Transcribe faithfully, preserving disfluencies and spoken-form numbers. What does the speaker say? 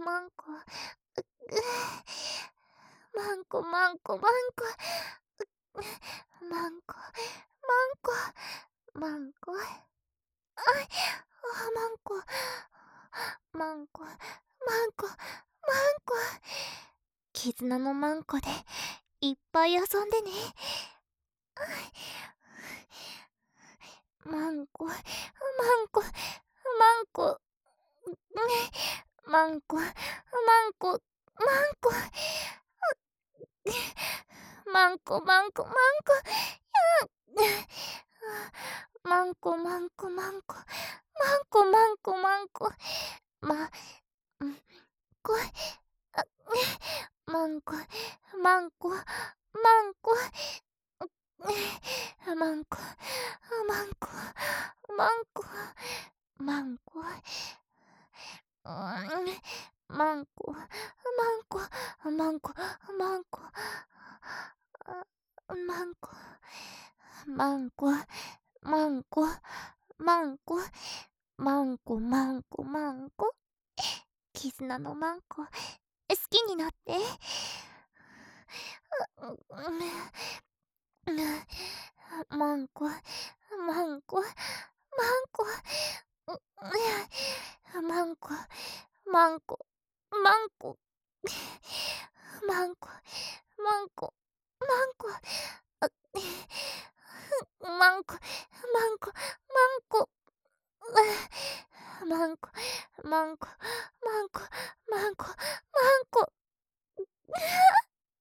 マンコ、う、う、マンコマンコマンコ、う、マンコ、マンコ、マンコ、あ、あ、マンコ、マンコ、マンコ、マンコ、絆のマンコでいっぱい遊んでね。マンコ、マンコ、マンコ、マンコ、マンコ、マンコ、マンコ、マンコ、マンコ、マンコ、マンコ、マンコ、マンコ、マンコ、マンコ、ま、んこ、あ、マンコ、マンコ、マンコ、マンコ、マンコ、マンコ、マンコ、うーん、マンコ、マンコ、マンコ、マンコ、あ、マンコ、マンコ、マンコ、マンコ、マンコ、マンコ、マンコ、絆のマンコ、好きになって。う、う、マンコ、マンコ、マンコ、う、マンコ、マンコ、マンコ、マンコ、マンコ、マンコ、あ、マンコ、マンコ、マンコ、マンコ、マンコ、